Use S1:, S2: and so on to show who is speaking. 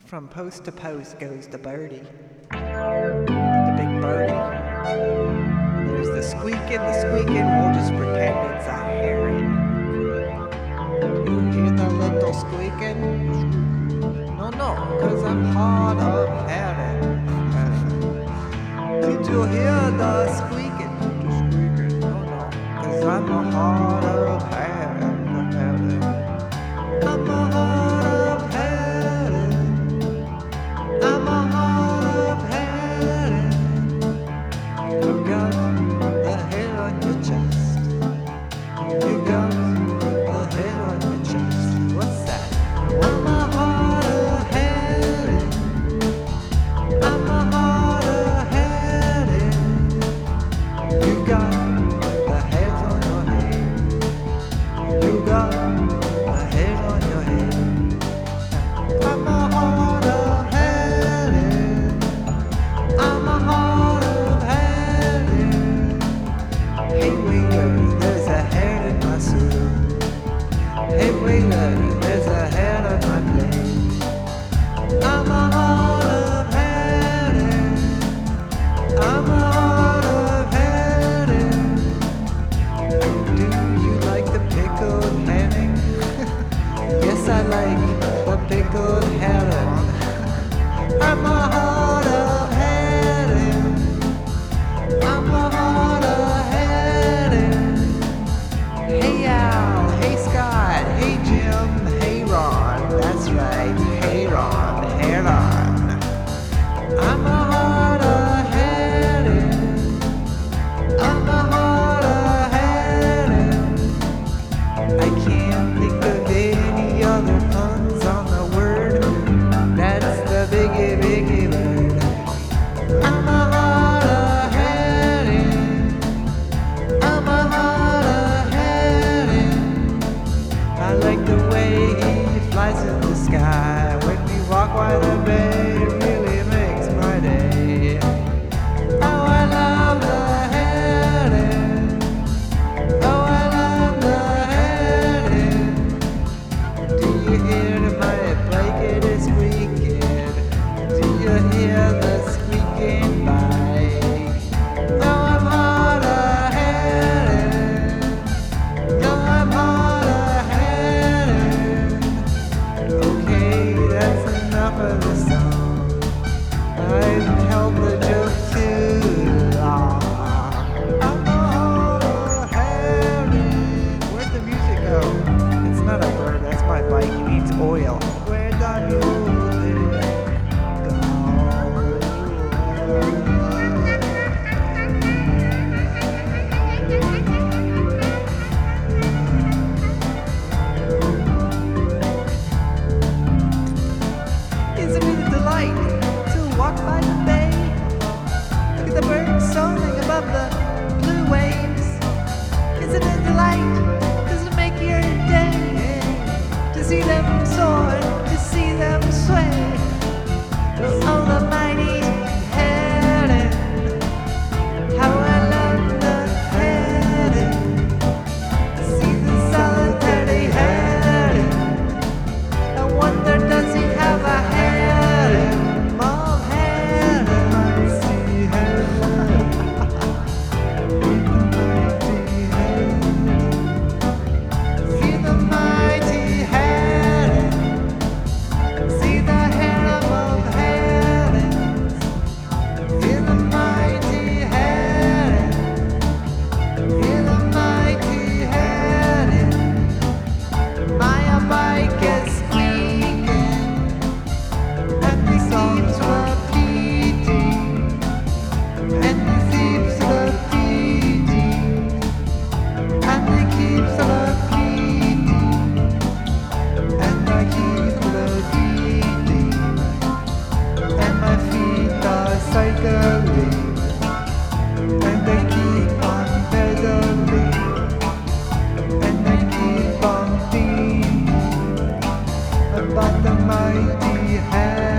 S1: From post to post goes the birdie, the big birdie. There's the squeaking, we'll just pretend it's a heron. You hear the little squeaking? No, 'cause I'm hard of hearing. Did you hear the squeaking? No, 'cause I'm a hard of hearing. I'm a hard of hearing. I'm a hard of hearing. You got the hair on your chest. You got the hair on your chest. What's that? I'm a hard of hearing. I'm a hard of hearing. You got the hairs on your head. You got the hairs on your head. I'm a hard of hearing. I'm a hard of hearing. Hey waiter, there's a hair in my soup. Hey waiter, there's a hair on my plate. I'm a hard of hearing. I'm a hard of hearing. Do you like the pickled herring? Yes, I like the pickled herring. I'm a hard of hearing. I'm a hard of hearing. Hey Al, hey Scott, hey Jim, hey Ron. That's right, hey Ron, hey Ron. I'm a hard of hearing. I'm a hard of hearing. I can't think of any other puns on the word. That's the biggie bird. I'm a hard of hearing. I'm a hard of hearing. I like the way he flies in the sky. When we walk by the bay, it really makes my day. Oh, I love the heron. Oh, I love the heron. Do you hear my blanket is squeaking? Do you hear the squeaking bike? Oh, I'm hard of heron. Oh, I'm hard of heron. Okay, that's enough of the song. I've held the joke too long. I'm a hard of heron. Where'd the music go? It's not a bird, that's my bike. It needs oil. Where'd the music go? Isn't it a delight to walk by the bay? Look at the birds soaring above the blue waves. Isn't it a delight? Does it make your day to see them soar, to see them sway? Oh, the mighty heron. How I love the heron. See the solitary heron. I wonder, does he have a harem of heron? Mighty heron. See the mighty heron. See the harem of herons. See the mighty heron. See the mighty heron. My bike is squeaking, and the keeps repeating, and it keeps repeating, and it keeps repeating, and I keep repeating, and my feet are cycling, and they keep on pedaling, and they keep on thinking about the mighty heron.